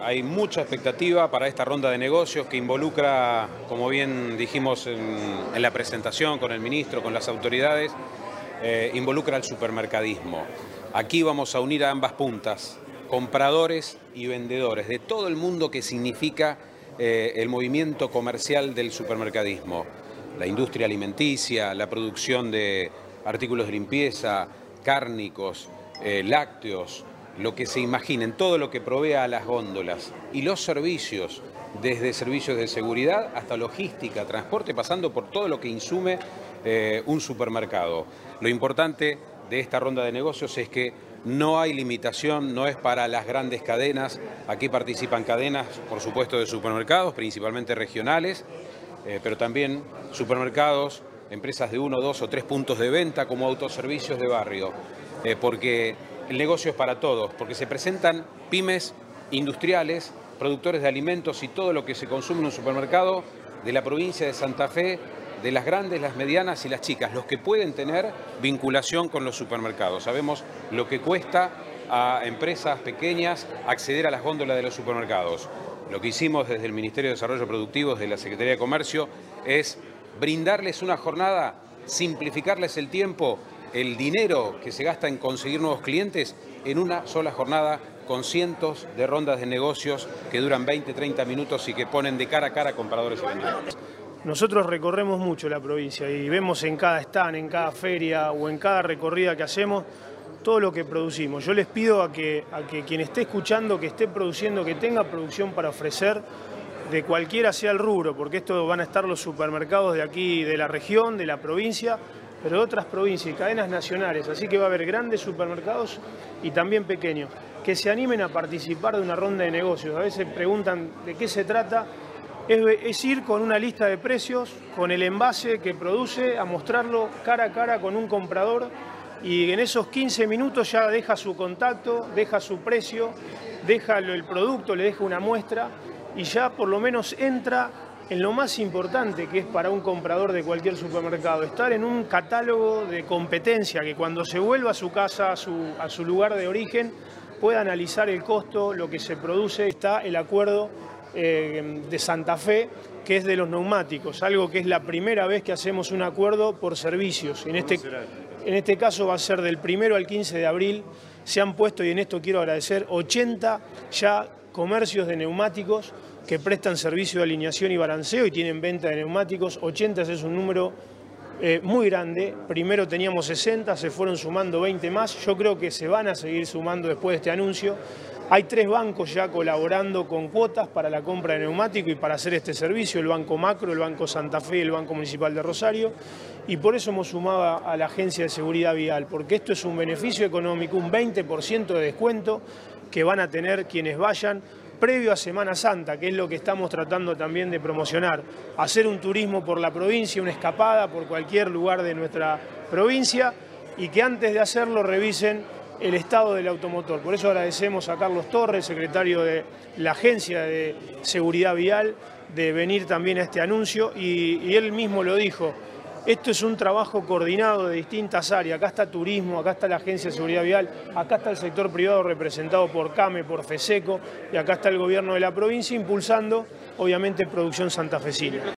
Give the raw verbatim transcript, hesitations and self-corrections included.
hay mucha expectativa para esta ronda de negocios que involucra, como bien dijimos en, en la presentación con el ministro, con las autoridades, eh, involucra al supermercadismo. Aquí vamos a unir a ambas puntas, compradores y vendedores, de todo el mundo que significa eh, el movimiento comercial del supermercadismo. La industria alimenticia, la producción de artículos de limpieza, cárnicos, eh, lácteos, lo que se imaginen, todo lo que provea a las góndolas y los servicios, desde servicios de seguridad hasta logística, transporte, pasando por todo lo que insume eh, un supermercado. Lo importante de esta ronda de negocios es que no hay limitación, no es para las grandes cadenas. Aquí participan cadenas, por supuesto, de supermercados, principalmente regionales, eh, pero también supermercados, empresas de uno, dos o tres puntos de venta, como autoservicios de barrio, eh, porque el negocio es para todos, porque se presentan pymes industriales, productores de alimentos y todo lo que se consume en un supermercado de la provincia de Santa Fe, de las grandes, las medianas y las chicas, los que pueden tener vinculación con los supermercados. Sabemos lo que cuesta a empresas pequeñas acceder a las góndolas de los supermercados. Lo que hicimos desde el Ministerio de Desarrollo Productivo, desde la Secretaría de Comercio, es brindarles una jornada, simplificarles el tiempo, el dinero que se gasta en conseguir nuevos clientes en una sola jornada, con cientos de rondas de negocios que duran veinte, treinta minutos y que ponen de cara a cara a compradores y vendedores. Nosotros recorremos mucho la provincia y vemos en cada stand, en cada feria o en cada recorrida que hacemos todo lo que producimos. Yo les pido a que, a que quien esté escuchando, que esté produciendo, que tenga producción para ofrecer, de cualquiera sea el rubro, porque esto van a estar los supermercados de aquí, de la región, de la provincia, pero de otras provincias y cadenas nacionales. Así que va a haber grandes supermercados y también pequeños, que se animen a participar de una ronda de negocios. A veces preguntan de qué se trata. Es, es ir con una lista de precios, con el envase que produce, a mostrarlo cara a cara con un comprador, y en esos quince minutos ya deja su contacto, deja su precio, deja el producto, le deja una muestra y ya por lo menos entra en lo más importante que es para un comprador de cualquier supermercado, estar en un catálogo de competencia, que cuando se vuelva a su casa, a su, a su lugar de origen, pueda analizar el costo, lo que se produce. Está el acuerdo eh, de Santa Fe, que es de los neumáticos, algo que es la primera vez que hacemos un acuerdo por servicios. En este, en este caso va a ser del primero al quince de abril. Se han puesto, y en esto quiero agradecer, ochenta ya comercios de neumáticos que prestan servicio de alineación y balanceo y tienen venta de neumáticos. ochenta es un número eh, muy grande. Primero teníamos sesenta, se fueron sumando veinte más. Yo creo que se van a seguir sumando después de este anuncio. Hay tres bancos ya colaborando con cuotas para la compra de neumático y para hacer este servicio, el Banco Macro, el Banco Santa Fe y el Banco Municipal de Rosario. Y por eso hemos sumado a la Agencia de Seguridad Vial, porque esto es un beneficio económico, un veinte por ciento de descuento que van a tener quienes vayan previo a Semana Santa, que es lo que estamos tratando también de promocionar. Hacer un turismo por la provincia, una escapada por cualquier lugar de nuestra provincia, y que antes de hacerlo revisen el estado del automotor. Por eso agradecemos a Carlos Torres, secretario de la Agencia de Seguridad Vial, de venir también a este anuncio, y, y él mismo lo dijo. Esto es un trabajo coordinado de distintas áreas. Acá está turismo, acá está la Agencia de Seguridad Vial, acá está el sector privado representado por CAME, por FESECO, y acá está el gobierno de la provincia impulsando, obviamente, producción santafesina.